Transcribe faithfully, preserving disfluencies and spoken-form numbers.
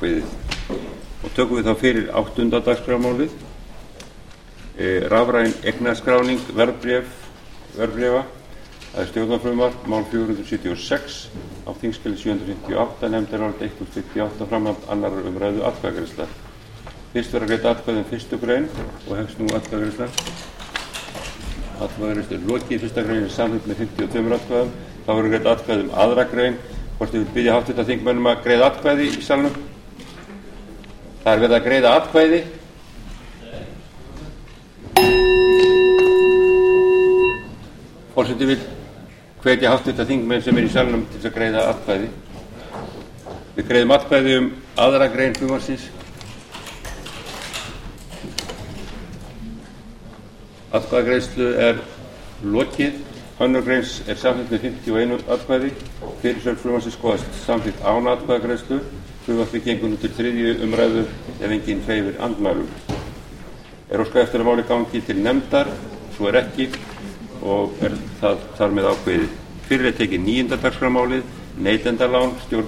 ákveðið. Og tökum við þá fyrir áttunda dagskrármálið, e, rafræn eignaskráning verðbréf, verðbréfa. Það er stjórnarfrumvarp, mál fjögur hundruð sjötíu og sex á þingskjali sjö hundruð fimmtíu og átta, nefndarálit eitt þúsund fimmtíu og átta, framhald annarrar umræðu, atkvæðagreiðsla. Fyrst verður greidd atkvæði um fyrstu grein og hefst nú atkvæðagreiðsla. Atkvæðagreiðsla er lokið, fyrsta grein er samþykkt með fimmtíu og tveimur atkvæðum. Þá verður greidd atkvæði um aðra grein. Hvort þið vil biðja háttvirta þingmönnum að greiða atkvæði í salnum? Það er verið að greiða atkvæði. Forseti vill hvetja háttvirta þingmenn sem er í salnum til að greiða atkvæði. Við greiðum atkvæði um aðra grein frumvarpsins. Atkvæðagreiðslu er lokið. Önnur grein er samþykkt með fimmtíu og eitt atkvæði. Fyrirsögn frumvarpsins skoðast samþykkt án atkvæðagreiðslu. Frumvarpið gengur nú til þriðju umræðu ef enginn hreyfir andmælum. Er óskað eftir að máli gangi til nefndar, svo er ekki og er það þar með ákveðið. Fyrir er tekið níunda dagskrármálið, neytendalán, stjórn